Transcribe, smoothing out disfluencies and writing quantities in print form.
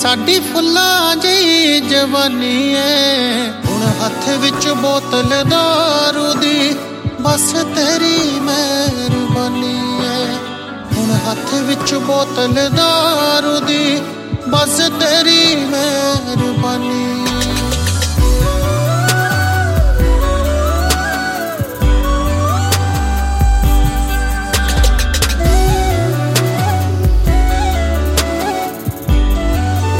साडी फुल्लां जी जवानी है हुण हथ विच बोतल दारू दी, बस तेरी मेहरबानी है। हुण हथ विच बोतल दारू दी, बस तेरी मेहरबानी।